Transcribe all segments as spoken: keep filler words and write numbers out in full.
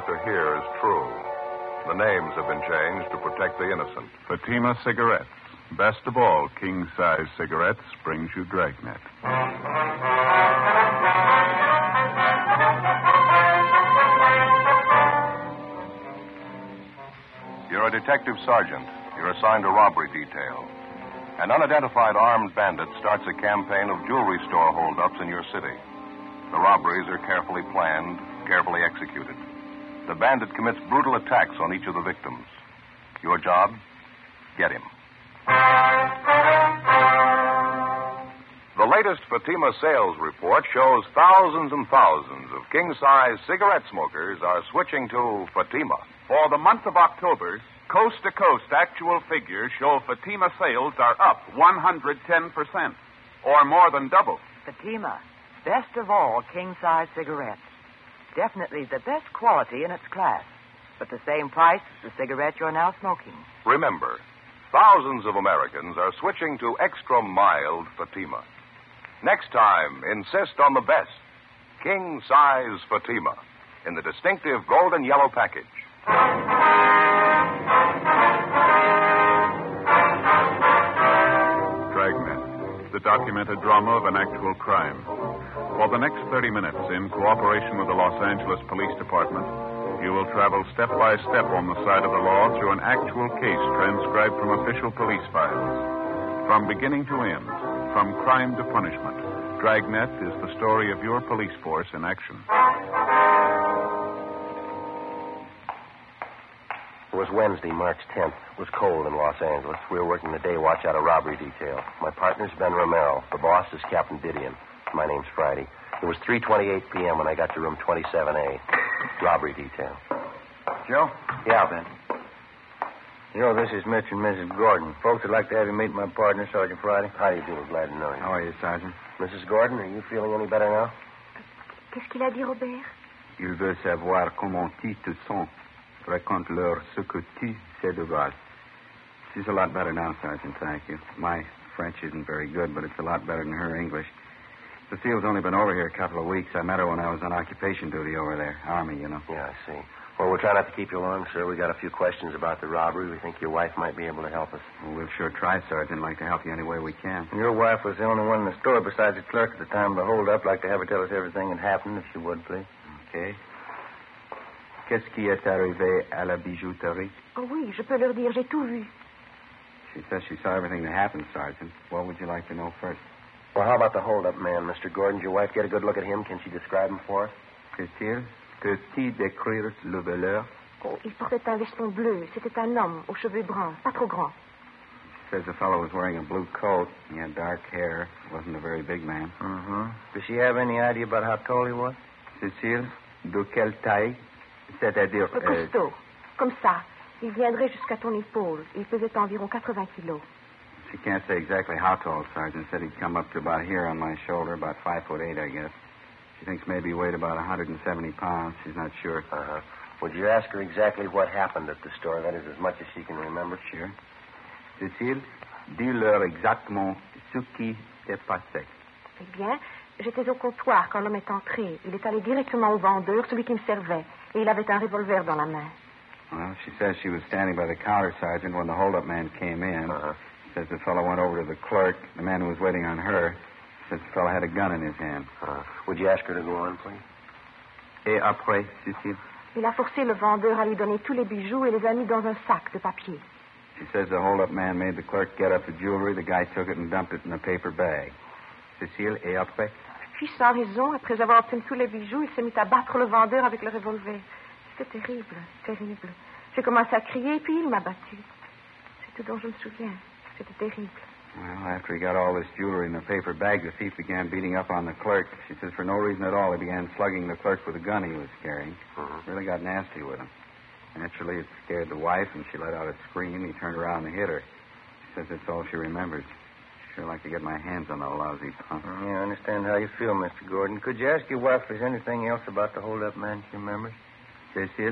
to hear is true. The names have been changed to protect the innocent. Fatima Cigarettes. Best of all, king-size cigarettes brings you Dragnet. You're a detective sergeant. You're assigned a robbery detail. An unidentified armed bandit starts a campaign of jewelry store holdups in your city. The robberies are carefully planned, carefully executed. The bandit commits brutal attacks on each of the victims. Your job? Get him. The latest Fatima sales report shows thousands and thousands of king-size cigarette smokers are switching to Fatima. For the month of October, coast-to-coast actual figures show Fatima sales are up one hundred ten percent, or more than double. Fatima, best of all king-size cigarettes. Definitely the best quality in its class, but the same price as the cigarette you're now smoking. Remember, thousands of Americans are switching to extra-mild Fatima. Next time, insist on the best, king-size Fatima, in the distinctive golden yellow package. Dragnet, the documented drama of an actual crime. For the next thirty minutes, in cooperation with the Los Angeles Police Department, you will travel step by step on the side of the law through an actual case transcribed from official police files. From beginning to end, from crime to punishment, Dragnet is the story of your police force in action. It was Wednesday, March tenth. It was cold in Los Angeles. We were working the day watch out of robbery detail. My partner's Ben Romero. The boss is Captain Didion. My name's Friday. It was three twenty-eight p.m. when I got to room twenty-seven A. Robbery detail. Joe? Yeah, Ben. You know, this is Mitch and Missus Gordon. Folks would like to have you meet my partner, Sergeant Friday. How do you do? Glad to know you. How are you, Sergeant? Missus Gordon, are you feeling any better now? Qu'est-ce qu'il a dit, Robert? Il veut savoir comment tu te sens. Raconte-leur ce que tu sais de Val. She's a lot better now, Sergeant, thank you. My French isn't very good, but it's a lot better than her English. Cecile's only been over here a couple of weeks. I met her when I was on occupation duty over there. Army, you know. Yeah, I see. Well, we'll try not to keep you long, sir. We got a few questions about the robbery. We think your wife might be able to help us. Well, we'll sure try, Sergeant. Like to help you any way we can. Your wife was the only one in the store besides the clerk at the time of the hold-up. Like to have her tell us everything that happened, if she would, please. Okay. Qu'est-ce qui est arrivé à la bijouterie? Oh, oui, je peux leur dire. J'ai tout vu. She says she saw everything that happened, Sergeant. What would you like to know first? Well, how about the hold-up man, Mister Gordon? Did your wife get a good look at him? Can she describe him for us? Cécile, peux-tu décrire le voleur? Oh, il portait un veston bleu. C'était un homme aux cheveux bruns, pas trop grands. She says the fellow was wearing a blue coat. He had dark hair. Wasn't a very big man. Mm-hmm. Does she have any idea about how tall he was? Cécile, de quelle taille? C'est-à-dire... Euh, costaud. Comme ça. Il viendrait jusqu'à ton épaule. Il pesait environ quatre-vingts kilos. She can't say exactly how tall, Sergeant. Said he'd come up to about here on my shoulder, about five foot eight, I guess. She thinks maybe he weighed about one hundred seventy pounds. She's not sure. Uh-huh. Would you ask her exactly what happened at the store? That is, as much as she can remember. Sure. Cécile, dis-leur exactement ce qui s'est passé. Eh bien, j'étais au comptoir quand l'homme est entré. Il est allé directement au vendeur, celui qui me servait, et il avait un revolver dans la main. Well, she says she was standing by the counter, Sergeant, when the hold-up man came in. Uh-huh. Says the fellow went over to the clerk, the man who was waiting on her. Says the fellow had a gun in his hand. Uh, would you ask her to go on, please? Et après, Cécile? Il a forcé le vendeur à lui donner tous les bijoux et les a mis dans un sac de papier. She says the hold-up man made the clerk get up the jewelry. The guy took it and dumped it in a paper bag. Cécile, et après? Puis, sans raison, après avoir obtenu tous les bijoux, il s'est mis à battre le vendeur avec le revolver. C'était terrible, terrible. J'ai commencé à crier, puis il m'a battu. C'est tout dont je me souviens. C'était terrible. Well, after he got all this jewelry in a paper bag, the thief began beating up on the clerk. She says for no reason at all, he began slugging the clerk with a gun he was carrying. Mm-hmm. Really got nasty with him. Naturally, it scared the wife, and she let out a scream. He turned around and hit her. She says that's all she remembers. Sure like to get my hands on that lousy punk. Yeah, I understand how you feel, Mister Gordon. Could you ask your wife if there's anything else about the hold-up man she remembers? Cécile,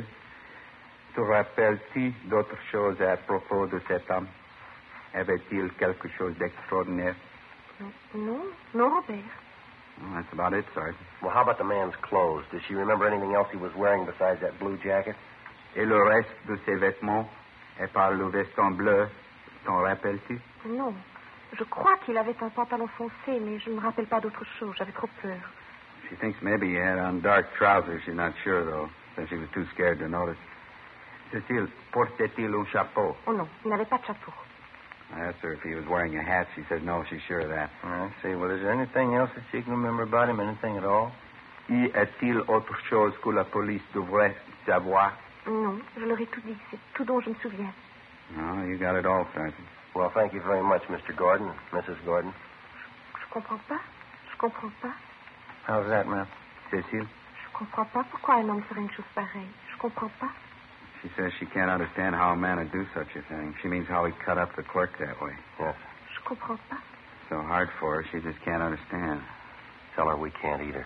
te rappelles-tu d'autres choses à propos de cet homme? Avait-il quelque chose d'extraordinaire? Non, non, non, Robert. Well, that's about it, Sergeant. Well, how about the man's clothes? Does she remember anything else he was wearing besides that blue jacket? Et le reste de ses vêtements, et par le veston bleu, t'en rappelles-tu? Non. Je crois qu'il avait un pantalon foncé, mais je ne me rappelle pas d'autre chose. J'avais trop peur. She thinks maybe he had on dark trousers. She's not sure, though, since she was too scared to notice. Cécile, portait-il un chapeau? Oh non, il n'avait pas de chapeau. I asked her if he was wearing a hat. She said no, she's sure of that. I see. Well, is there anything else that she can remember about him? Anything at all? Y a-t-il autre chose que la police devrait savoir? Non, je leur ai tout dit. C'est tout dont je me souviens. No, you got it all, Sergeant. Well, thank you very much, Mister Gordon, Missus Gordon. Je comprends pas. Je comprends pas. How's that, ma'am? Cécile? Je comprends pas pourquoi un homme ferait une chose pareille. Je comprends pas. She says she can't understand how a man would do such a thing. She means how he cut up the clerk that way. Yes. Je comprends pas. So hard for her, she just can't understand. Tell her we can't either.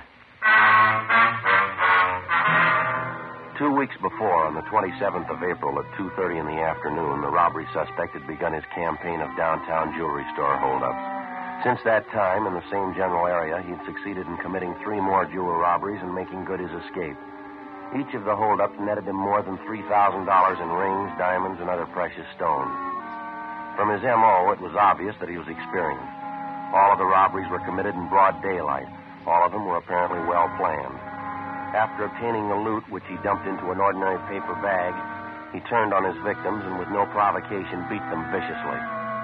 Two weeks before, on the twenty-seventh of April at two thirty in the afternoon, the robbery suspect had begun his campaign of downtown jewelry store holdups. Since that time, in the same general area, he'd succeeded in committing three more jewel robberies and making good his escape. Each of the holdups netted him more than three thousand dollars in rings, diamonds, and other precious stones. From his M O, it was obvious that he was experienced. All of the robberies were committed in broad daylight. All of them were apparently well planned. After obtaining the loot, which he dumped into an ordinary paper bag, he turned on his victims and with no provocation beat them viciously.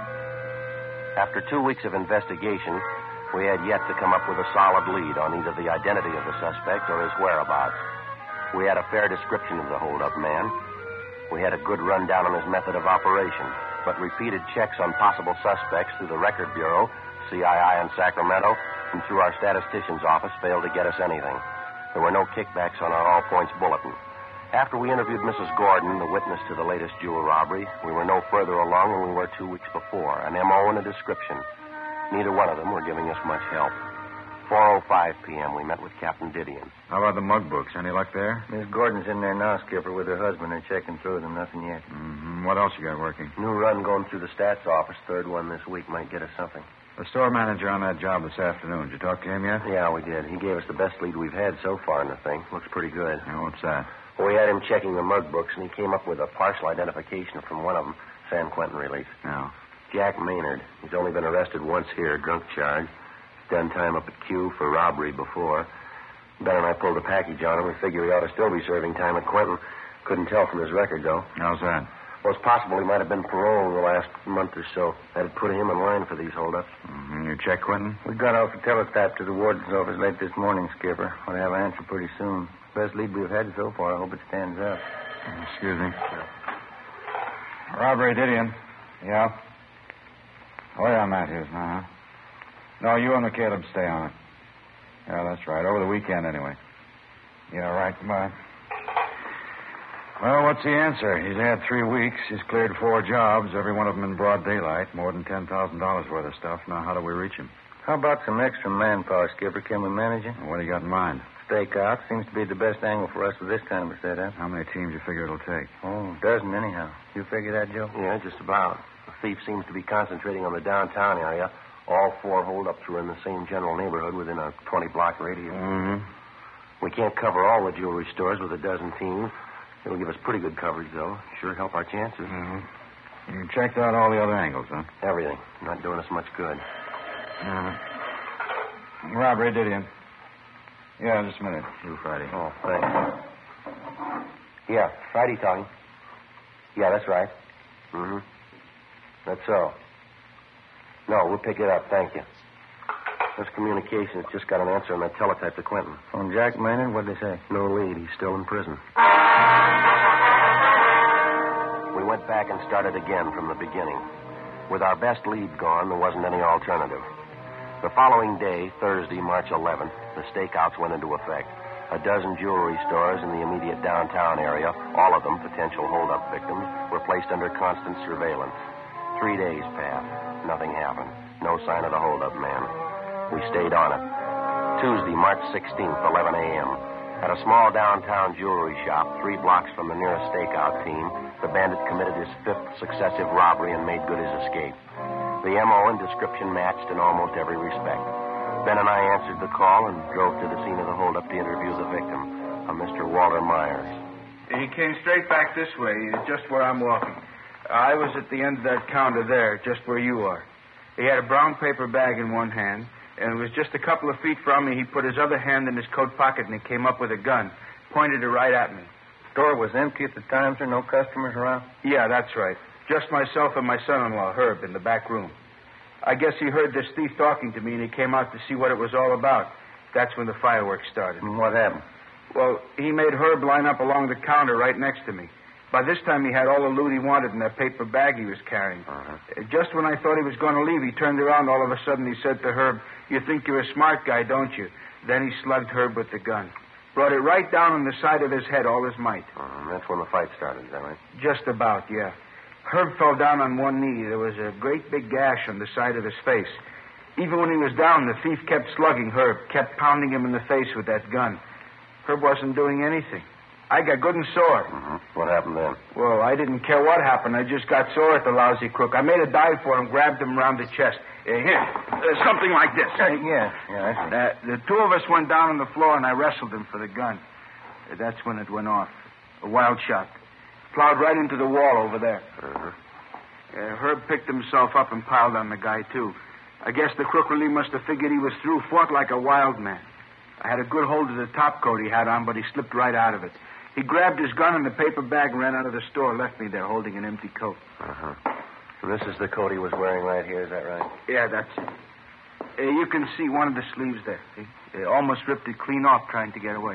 After two weeks of investigation, we had yet to come up with a solid lead on either the identity of the suspect or his whereabouts. We had a fair description of the hold-up man. We had a good rundown on his method of operation, but repeated checks on possible suspects through the Record Bureau, C I I in Sacramento, and through our statistician's office failed to get us anything. There were no kickbacks on our all-points bulletin. After we interviewed Missus Gordon, the witness to the latest jewel robbery, we were no further along than we were two weeks before, an M O and a description. Neither one of them were giving us much help. four oh five p.m., we met with Captain Didion. How about the mug books? Any luck there? Miss Gordon's in there now, Skipper, with her husband. They're checking through them. Nothing yet. Mm-hmm. What else you got working? New run going through the stats office. Third one this week might get us something. The store manager on that job this afternoon. Did you talk to him yet? Yeah, we did. He gave us the best lead we've had so far in the thing. Looks pretty good. Yeah, what's that? Well, we had him checking the mug books, and he came up with a partial identification from one of them, San Quentin release. No. Jack Maynard. He's only been arrested once here, drunk charge. Done time up at Q for robbery before. Ben and I pulled a package on him. We figure he ought to still be serving time at Quentin. Couldn't tell from his record, though. How's that? Well, it's possible he might have been paroled in the last month or so. That'd put him in line for these holdups. Mm-hmm. You check Quentin? We got off the teletype to the warden's office late this morning, Skipper. We'll have an answer pretty soon. Best lead we've had so far. I hope it stands up. Excuse me. Robbery, Didion. Yeah? Oh, yeah, Matthews, uh-huh. No, you and the Caleb stay on it. Yeah, that's right. Over the weekend, anyway. Yeah, right. Goodbye. Well, what's the answer? He's had three weeks. He's cleared four jobs, every one of them in broad daylight. More than ten thousand dollars worth of stuff. Now, how do we reach him? How about some extra manpower, Skipper? Can we manage it? Well, what do you got in mind? Stakeout seems to be the best angle for us with this kind of a setup. How many teams you figure it'll take? Oh, a dozen anyhow. You figure that, Joe? Yeah, just about. The thief seems to be concentrating on the downtown area. All four holdups were in the same general neighborhood within a twenty-block radius. Mm-hmm. We can't cover all the jewelry stores with a dozen teams. It'll give us pretty good coverage, though. Sure help our chances. Mm-hmm. You checked out all the other angles, huh? Everything. Not doing us much good. Mm-hmm. Robbery, Didion. Yeah, just a minute. You, Friday. Oh, thanks. Yeah, Friday talking. Yeah, that's right. Mm-hmm. That's so. No, we'll pick it up. Thank you. This communications just got an answer on that teletype to Quentin. On Jack Maynard? What'd they say? No lead. He's still in prison. We went back and started again from the beginning. With our best lead gone, there wasn't any alternative. The following day, Thursday, March eleventh, the stakeouts went into effect. A dozen jewelry stores in the immediate downtown area, all of them potential holdup victims, were placed under constant surveillance. Three days passed. Nothing happened. No sign of the holdup man. We stayed on it. Tuesday, March sixteenth, eleven a.m. At a small downtown jewelry shop, three blocks from the nearest stakeout team, the bandit committed his fifth successive robbery and made good his escape. The M O and description matched in almost every respect. Ben and I answered the call and drove to the scene of the holdup to interview the victim, a Mister Walter Myers. He came straight back this way, just where I'm walking. I was at the end of that counter there, just where you are. He had a brown paper bag in one hand, and it was just a couple of feet from me. He put his other hand in his coat pocket, and he came up with a gun, pointed it right at me. Store was empty at the time, sir? No customers around? Yeah, that's right. Just myself and my son-in-law, Herb, in the back room. I guess he heard this thief talking to me, and he came out to see what it was all about. That's when the fireworks started. And what happened? Well, he made Herb line up along the counter right next to me. By this time, he had all the loot he wanted in that paper bag he was carrying. Uh-huh. Just when I thought he was going to leave, he turned around. All of a sudden, he said to Herb, "You think you're a smart guy, don't you?" Then he slugged Herb with the gun. Brought it right down on the side of his head, all his might. Uh, that's when the fight started, is that right? Just about, yeah. Herb fell down on one knee. There was a great big gash on the side of his face. Even when he was down, the thief kept slugging Herb, kept pounding him in the face with that gun. Herb wasn't doing anything. I got good and sore. Mm-hmm. What happened then? Well, I didn't care what happened. I just got sore at the lousy crook. I made a dive for him, grabbed him around the chest. Uh, here, uh, something like this. Uh, yeah, yeah, I see. Uh, the two of us went down on the floor, and I wrestled him for the gun. Uh, that's when it went off. A wild shot. Plowed right into the wall over there. Uh-huh. Uh, Herb picked himself up and piled on the guy, too. I guess the crook really must have figured he was through, fought like a wild man. I had a good hold of the top coat he had on, but he slipped right out of it. He grabbed his gun and the paper bag and ran out of the store, left me there holding an empty coat. Uh-huh. So this is the coat he was wearing right here, is that right? Yeah, that's it. Uh, you can see one of the sleeves there. See? Uh, almost ripped it clean off trying to get away.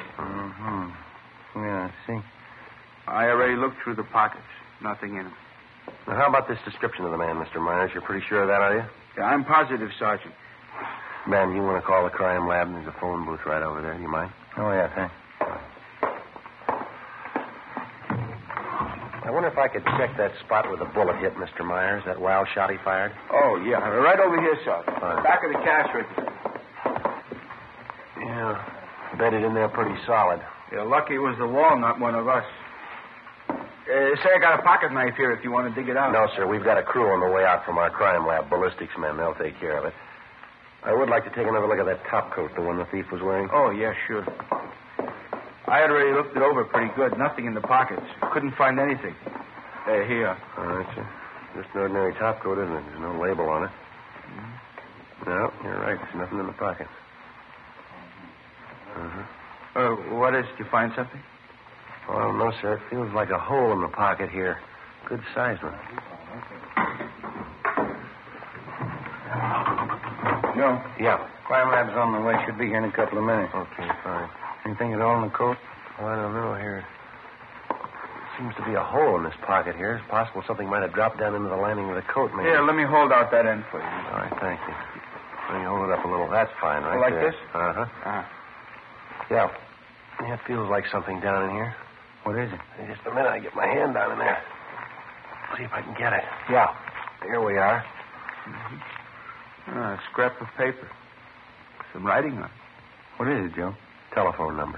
Mm-hmm. Yeah, I see. I already looked through the pockets. Nothing in them. Now, how about this description of the man, Mister Myers? You're pretty sure of that, are you? Yeah, I'm positive, Sergeant. Ben, you want to call the crime lab? There's a phone booth right over there. Do you mind? Oh, yeah, thanks. I wonder if I could check that spot where the bullet hit Mister Myers, that wild shot he fired. Oh, yeah. Right over here, Sergeant. Fine. Back of the cash register. Yeah. Bedded in there pretty solid. You're lucky it was the wall, not one of us. Uh, say, I got a pocket knife here if you want to dig it out. No, sir. We've got a crew on the way out from our crime lab. Ballistics men. They'll take care of it. I would like to take another look at that top coat, the one the thief was wearing. Oh, yeah, sure. I had already looked it over pretty good. Nothing in the pockets. Couldn't find anything. Uh, here. All right, sir. Just an ordinary top coat, isn't it? There's no label on it. Mm-hmm. No, you're right. There's nothing in the pockets. Uh-huh. Uh, what is? Did you find something? Oh, I don't know, sir. It feels like a hole in the pocket here. Good size one. Joe? Yeah. Crime lab's on the way. Should be here in a couple of minutes. Okay, fine. Anything at all in the coat? Oh, I don't know. Here. Seems to be a hole in this pocket here. It's possible something might have dropped down into the lining of the coat, maybe. Here, let me hold out that end for you. All right, thank you. Let me hold it up a little. That's fine, right Like there. this? Uh-huh. Uh-huh. Yeah. Yeah, it feels like something down in here. What is it? Hey, just a minute. I get my hand down in there. See if I can get it. Yeah. Here we are. Mm-hmm. Uh, a scrap of paper. Some writing on it. What is it, Joe? Telephone number.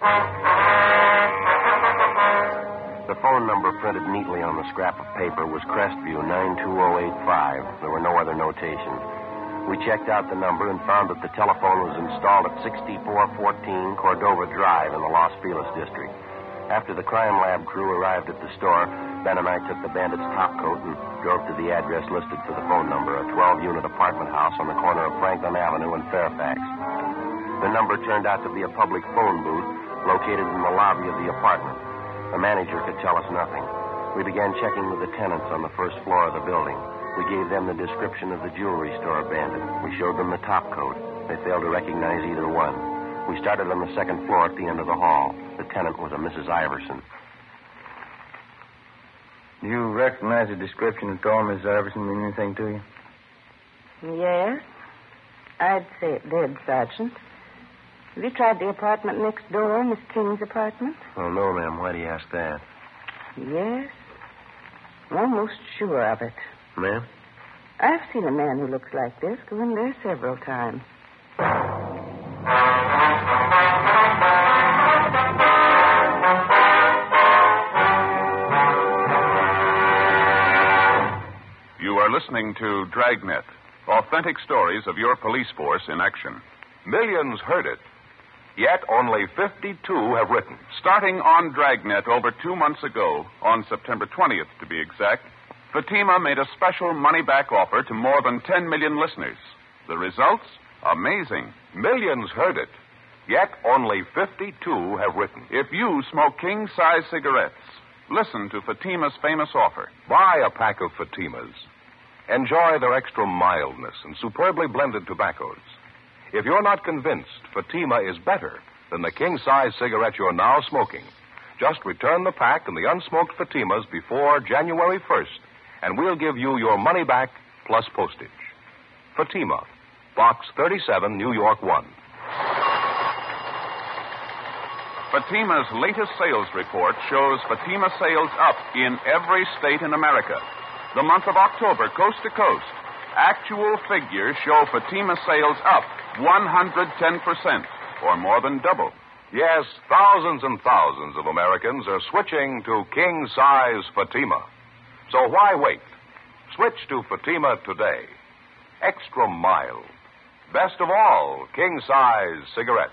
The phone number printed neatly on the scrap of paper was Crestview nine two zero eight five. There were no other notations. We checked out the number and found that the telephone was installed at sixty-four fourteen Cordova Drive in the Los Feliz district. After the crime lab crew arrived at the store, Ben and I took the bandit's top coat and drove to the address listed for the phone number, a twelve-unit apartment house on the corner of Franklin Avenue and Fairfax. The number turned out to be a public phone booth located in the lobby of the apartment. The manager could tell us nothing. We began checking with the tenants on the first floor of the building. We gave them the description of the jewelry store bandit. We showed them the top coat. They failed to recognize either one. We started on the second floor at the end of the hall. The tenant was a Missus Iverson. Do you recognize the description at all, Miss Iverson? Mean anything to you? Yes. I'd say it did, Sergeant. Have you tried the apartment next door, Miss King's apartment? Oh, no, ma'am. Why do you ask that? Yes. I'm almost sure of it. Ma'am? I've seen a man who looks like this go in there several times. You are listening to Dragnet, authentic stories of your police force in action. Millions heard it. Yet only fifty-two have written. Starting on Dragnet over two months ago, on September twentieth to be exact, Fatima made a special money-back offer to more than ten million listeners. The results? Amazing. Millions heard it. Yet only fifty-two have written. If you smoke king-size cigarettes, listen to Fatima's famous offer. Buy a pack of Fatimas. Enjoy their extra mildness and superbly blended tobaccos. If you're not convinced Fatima is better than the king-size cigarette you're now smoking, just return the pack and the unsmoked Fatimas before January first, and we'll give you your money back plus postage. Fatima, Box thirty-seven, New York one. Fatima's latest sales report shows Fatima sales up in every state in America. The month of October, coast to coast, actual figures show Fatima sales up one hundred ten percent, or more than double. Yes, thousands and thousands of Americans are switching to king-size Fatima. So why wait? Switch to Fatima today. Extra mild. Best of all, king-size cigarettes.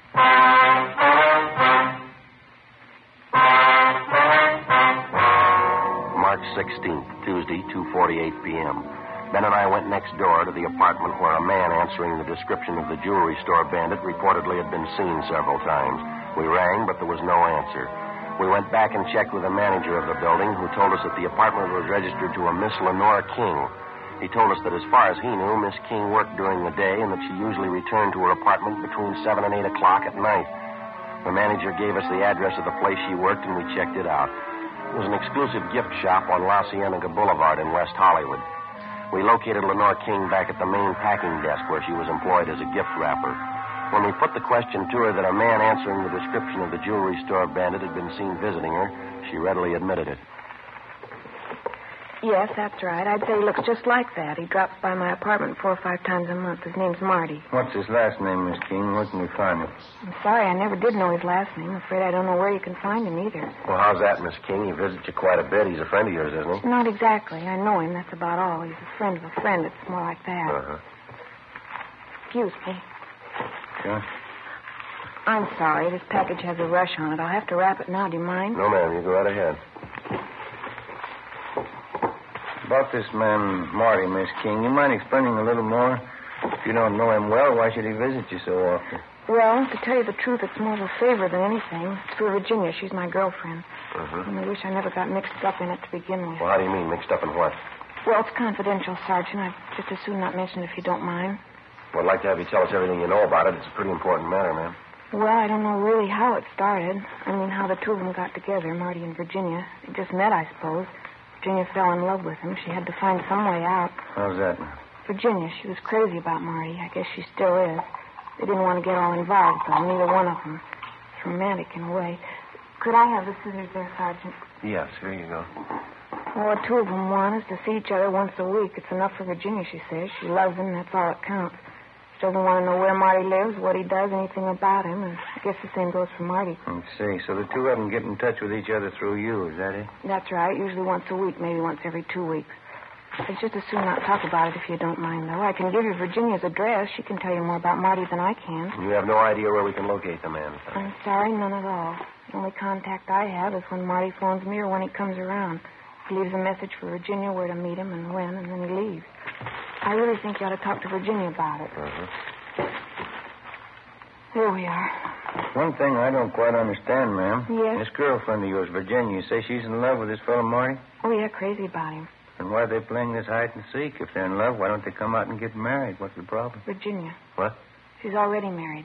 March sixteenth, Tuesday, two forty-eight p.m. Ben and I went next door to the apartment where a man answering the description of the jewelry store bandit reportedly had been seen several times. We rang, but there was no answer. We went back and checked with the manager of the building, who told us that the apartment was registered to a Miss Lenore King. He told us that as far as he knew, Miss King worked during the day and that she usually returned to her apartment between seven and eight o'clock at night. The manager gave us the address of the place she worked, and we checked it out. It was an exclusive gift shop on La Cienega Boulevard in West Hollywood. We located Lenore King back at the main packing desk where she was employed as a gift wrapper. When we put the question to her that a man answering the description of the jewelry store bandit had been seen visiting her, she readily admitted it. Yes, that's right. I'd say he looks just like that. He drops by my apartment four or five times a month. His name's Marty. What's his last name, Miss King? Where can we find him? I'm sorry, I never did know his last name. I'm afraid I don't know where you can find him either. Well, how's that, Miss King? He visits you quite a bit. He's a friend of yours, isn't he? Not exactly. I know him. That's about all. He's a friend of a friend. It's more like that. Uh-huh. Excuse me. Sure. I'm sorry. This package has a rush on it. I'll have to wrap it now. Do you mind? No, ma'am. You go right ahead. About this man, Marty, Miss King, you mind explaining a little more? If you don't know him well, why should he visit you so often? Well, to tell you the truth, it's more of a favor than anything. It's for Virginia. She's my girlfriend. Uh-huh. And I wish I never got mixed up in it to begin with. Well, how do you mean, mixed up in what? Well, it's confidential, Sergeant. I'd just as soon not mention it if you don't mind. Well, I'd like to have you tell us everything you know about it. It's a pretty important matter, ma'am. Well, I don't know really how it started. I mean, how the two of them got together, Marty and Virginia. They just met, I suppose. Virginia fell in love with him. She had to find some way out. How's that? Virginia, she was crazy about Marty. I guess she still is. They didn't want to get all involved, though, neither one of them. It's romantic in a way. Could I have the scissors there, Sergeant? Yes, here you go. Well, what two of them want is to see each other once a week. It's enough for Virginia, she says. She loves him, and that's all that counts. She doesn't want to know where Marty lives, what he does, anything about him, and I guess the same goes for Marty. Let's see. So the two of them get in touch with each other through you, is that it? That's right. Usually once a week, maybe once every two weeks. I'd just as soon not talk about it if you don't mind, though. I can give you Virginia's address. She can tell you more about Marty than I can. You have no idea where we can locate the man. I'm sorry, none at all. The only contact I have is when Marty phones me or when he comes around. He leaves a message for Virginia where to meet him and when, and then he leaves. I really think you ought to talk to Virginia about it. Uh-huh. Here we are. One thing I don't quite understand, ma'am. Yes? This girlfriend of yours, Virginia, you say she's in love with this fellow Marty? Oh, yeah, crazy about him. And why are they playing this hide and seek? If they're in love, why don't they come out and get married? What's the problem? Virginia. What? She's already married.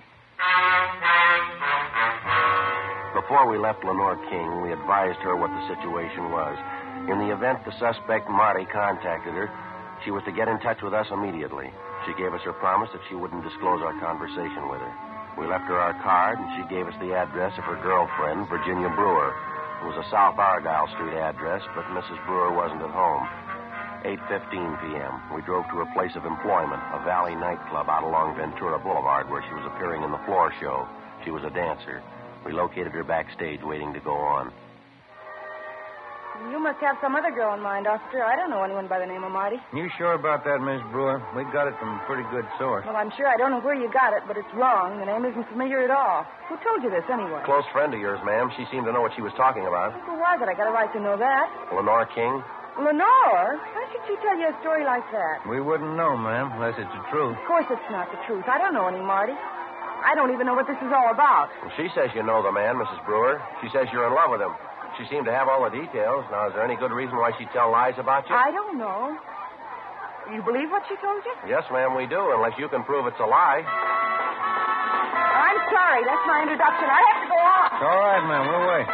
Before we left Lenore King, we advised her what the situation was. In the event the suspect, Marty, contacted her, she was to get in touch with us immediately. She gave us her promise that she wouldn't disclose our conversation with her. We left her our card, and she gave us the address of her girlfriend, Virginia Brewer. It was a South Argyle Street address, but Missus Brewer wasn't at home. eight fifteen p.m., we drove to her place of employment, a Valley nightclub out along Ventura Boulevard, where she was appearing in the floor show. She was a dancer. We located her backstage, waiting to go on. You must have some other girl in mind, officer. I don't know anyone by the name of Marty. You sure about that, Miss Brewer? We got it from a pretty good source. Well, I'm sure I don't know where you got it, but it's wrong. The name isn't familiar at all. Who told you this, anyway? Close friend of yours, ma'am. She seemed to know what she was talking about. Who was it? I got a right to know that. Lenore King. Lenore? Why should she tell you a story like that? We wouldn't know, ma'am, unless it's the truth. Of course it's not the truth. I don't know any Marty. I don't even know what this is all about. Well, she says you know the man, Missus Brewer. She says you're in love with him. She seemed to have all the details. Now, is there any good reason why she'd tell lies about you? I don't know. You believe what she told you? Yes, ma'am, we do, unless you can prove it's a lie. I'm sorry. That's my introduction. I have to go on. All right, ma'am. We'll wait.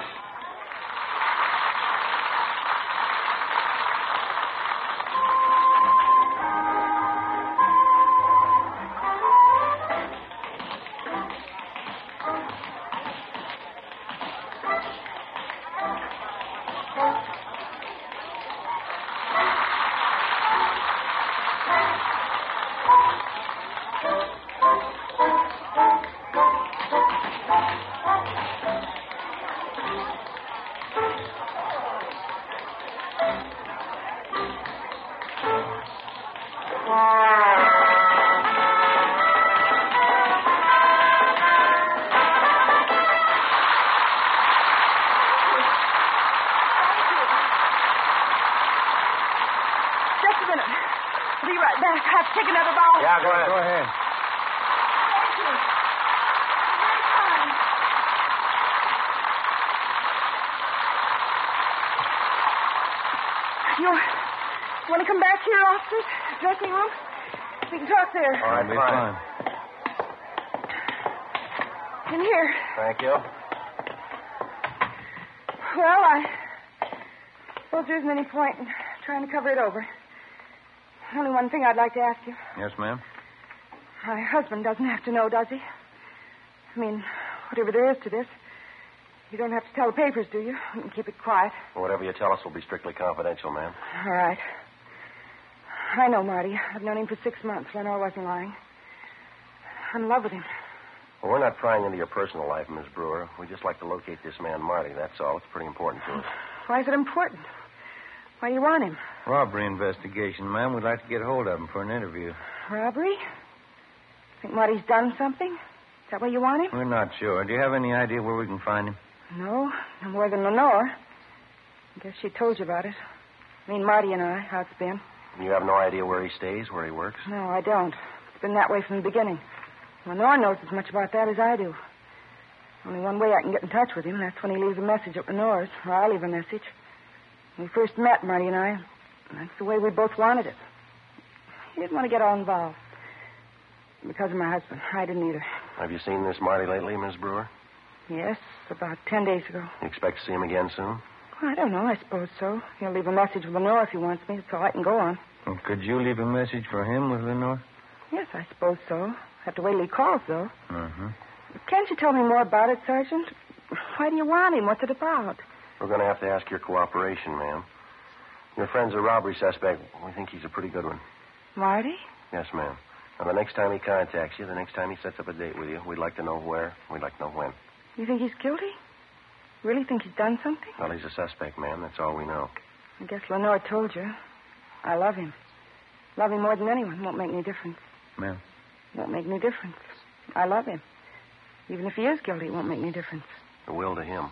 Take another bowl. Yeah, go ahead. Go ahead. Thank you. Very kind. You want to come back here, officers? Dressing room? We can talk there. All right, Be fine. fine. In here. Thank you. Well, I suppose there isn't any point in trying to cover it over. Only one thing I'd like to ask you. Yes, ma'am? My husband doesn't have to know, does he? I mean, whatever there is to this. You don't have to tell the papers, do you? You can keep it quiet. Well, whatever you tell us will be strictly confidential, ma'am. All right. I know Marty. I've known him for six months. Lenore wasn't lying. I'm in love with him. Well, we're not prying into your personal life, Miss Brewer. We just like to locate this man, Marty. That's all. It's pretty important to us. Why is it important? Why do you want him? Robbery investigation, ma'am. We'd like to get hold of him for an interview. Robbery? Think Marty's done something? Is that why you want him? We're not sure. Do you have any idea where we can find him? No, no more than Lenore. I guess she told you about it. I mean, Marty and I, how it's been. You have no idea where he stays, where he works? No, I don't. It's been that way from the beginning. Lenore knows as much about that as I do. Only one way I can get in touch with him. That's when he leaves a message at Lenore's, or I leave a message. When we first met, Marty and I, that's the way we both wanted it. He didn't want to get all involved. Because of my husband. I didn't either. Have you seen this Marty lately, Miss Brewer? Yes, about ten days ago. You expect to see him again soon? Well, I don't know. I suppose so. He'll leave a message with Lenore if he wants me. That's all I can go on. Well, could you leave a message for him with Lenore? Yes, I suppose so. Have to wait till he calls, though. Uh-huh. Can't you tell me more about it, Sergeant? Why do you want him? What's it about? We're going to have to ask your cooperation, ma'am. Your friend's a robbery suspect. We think he's a pretty good one. Marty? Yes, ma'am. Now, the next time he contacts you, the next time he sets up a date with you, we'd like to know where, we'd like to know when. You think he's guilty? Really think he's done something? Well, he's a suspect, ma'am. That's all we know. I guess Lenore told you. I love him. Love him more than anyone. Won't make any difference. Ma'am? Won't make any difference. I love him. Even if he is guilty, it won't make any difference. The will to him.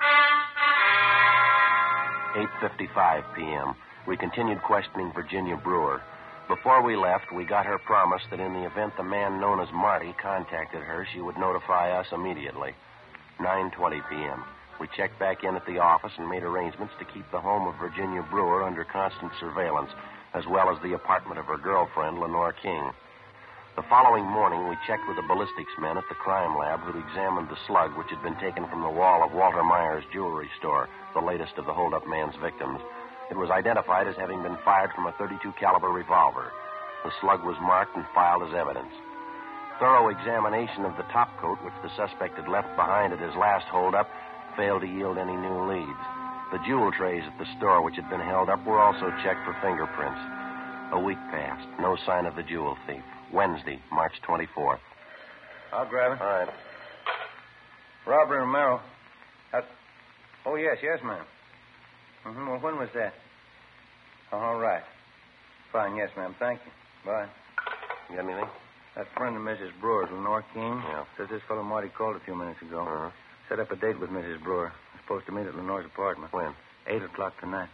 eight fifty-five p.m. We continued questioning Virginia Brewer. Before we left, we got her promise that in the event the man known as Marty contacted her, she would notify us immediately. nine twenty p.m. We checked back in at the office and made arrangements to keep the home of Virginia Brewer under constant surveillance, as well as the apartment of her girlfriend, Lenore King. The following morning, we checked with the ballistics men at the crime lab who'd examined the slug which had been taken from the wall of Walter Meyer's jewelry store, the latest of the hold-up man's victims. It was identified as having been fired from a thirty-two caliber revolver. The slug was marked and filed as evidence. Thorough examination of the topcoat which the suspect had left behind at his last hold-up failed to yield any new leads. The jewel trays at the store which had been held up were also checked for fingerprints. A week passed. No sign of the jewel thief. Wednesday, March twenty-fourth. I'll grab it. All right. Robert Romero. Uh, oh, yes, yes, ma'am. Mm-hmm. Well, when was that? Oh, all right. Fine, yes, ma'am. Thank you. Bye. You got anything? That friend of Missus Brewer's, Lenore King, Yeah. says this fellow Marty called a few minutes ago. Uh-huh. Set up a date with Missus Brewer. We're supposed to meet at Lenore's apartment. When? Eight o'clock tonight.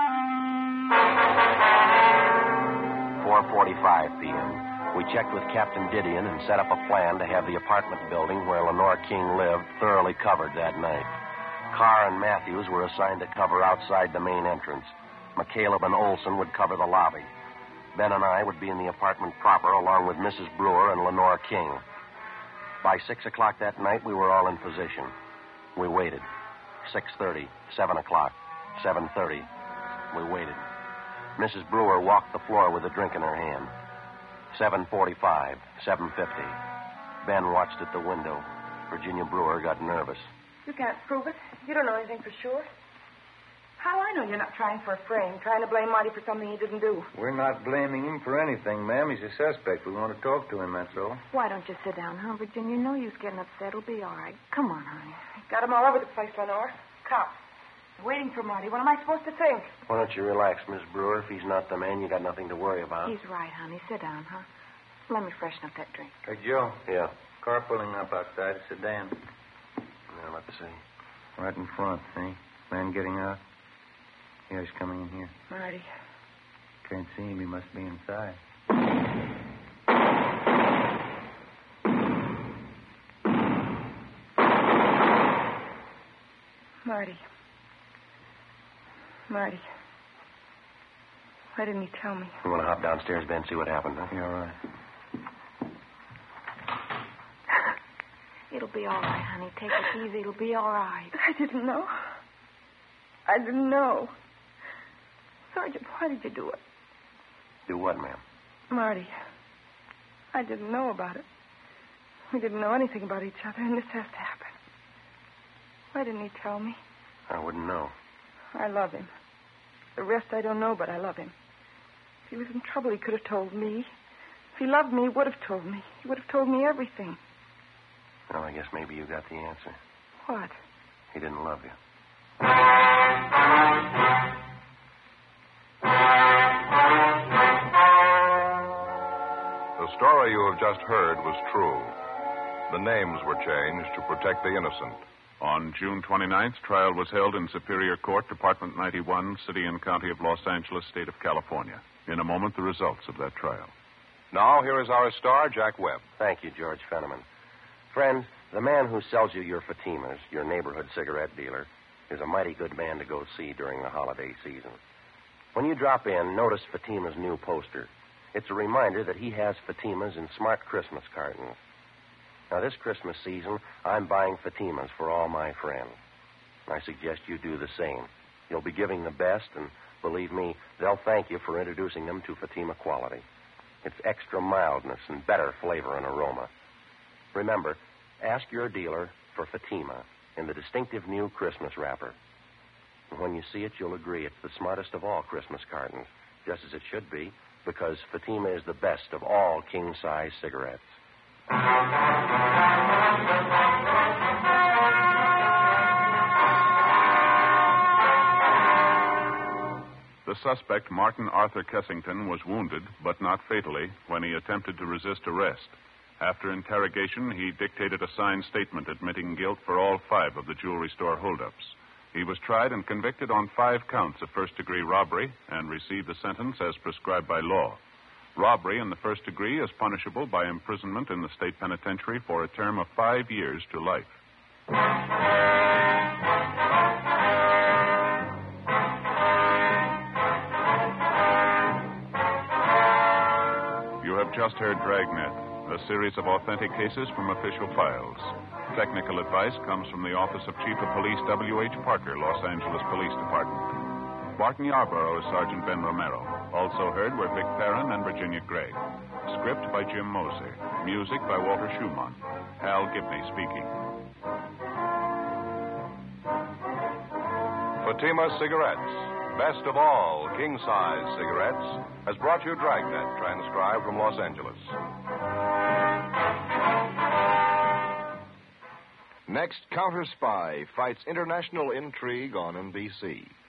four forty-five p.m. We checked with Captain Didion and set up a plan to have the apartment building where Lenore King lived thoroughly covered that night. Carr and Matthews were assigned to cover outside the main entrance. McCaleb and Olson would cover the lobby. Ben and I would be in the apartment proper along with Missus Brewer and Lenore King. By six o'clock that night, we were all in position. We waited. six thirty, seven o'clock, seven thirty. We waited. Missus Brewer walked the floor with a drink in her hand. seven forty-five, seven fifty. Ben watched at the window. Virginia Brewer got nervous. You can't prove it. You don't know anything for sure. How I know you're not trying for a frame, trying to blame Marty for something he didn't do? We're not blaming him for anything, ma'am. He's a suspect. We want to talk to him, that's all. Why don't you sit down, huh, Virginia? No use getting upset. It'll be all right. Come on, honey. Got him all over the place, Lenore. Cops. Waiting for Marty. What am I supposed to think? Why don't you relax, Miss Brewer? If he's not the man, you got nothing to worry about. He's right, honey. Sit down, huh? Let me freshen up that drink. Hey, Joe. Yeah. Car pulling up outside. A sedan. Yeah, let's see. Right in front, see? Man getting out. Yeah, he's coming in here. Marty. Can't see him. He must be inside. Marty. Marty. Why didn't he tell me? You want to hop downstairs, Ben, see what happened, huh? Yeah, all right. It'll be all right, honey. Take it easy. It'll be all right. I didn't know. I didn't know. Sergeant, why did you do it? Do what, ma'am? Marty, I didn't know about it. We didn't know anything about each other, and this has to happen. Why didn't he tell me? I wouldn't know. I love him. The rest I don't know, but I love him. If he was in trouble, he could have told me. If he loved me, he would have told me. He would have told me everything. Well, I guess maybe you got the answer. What? He didn't love you. The story you have just heard was true. The names were changed to protect the innocent. On June twenty-ninth, trial was held in Superior Court, Department ninety-one, City and County of Los Angeles, State of California. In a moment, the results of that trial. Now, here is our star, Jack Webb. Thank you, George Fenneman. Friends, the man who sells you your Fatimas, your neighborhood cigarette dealer, is a mighty good man to go see during the holiday season. When you drop in, notice Fatima's new poster. It's a reminder that he has Fatimas in smart Christmas cartons. Now, this Christmas season, I'm buying Fatimas for all my friends. I suggest you do the same. You'll be giving the best, and believe me, they'll thank you for introducing them to Fatima quality. It's extra mildness and better flavor and aroma. Remember, ask your dealer for Fatima in the distinctive new Christmas wrapper. And when you see it, you'll agree it's the smartest of all Christmas cartons, just as it should be, because Fatima is the best of all king-size cigarettes. The suspect, Martin Arthur Kessington, was wounded, but not fatally, when he attempted to resist arrest. After interrogation, he dictated a signed statement admitting guilt for all five of the jewelry store holdups. He was tried and convicted on five counts of first-degree robbery and received a sentence as prescribed by law. Robbery in the first degree is punishable by imprisonment in the state penitentiary for a term of five years to life. You have just heard Dragnet, a series of authentic cases from official files. Technical advice comes from the Office of Chief of Police W H Parker, Los Angeles Police Department. Barton Yarborough is Sergeant Ben Romero. Also heard were Vic Perrin and Virginia Gregg. Script by Jim Moser. Music by Walter Schumann. Hal Gibney speaking. Fatima Cigarettes, best of all king-size cigarettes, has brought you Dragnet, transcribed from Los Angeles. Next, Counter Spy fights international intrigue on N B C.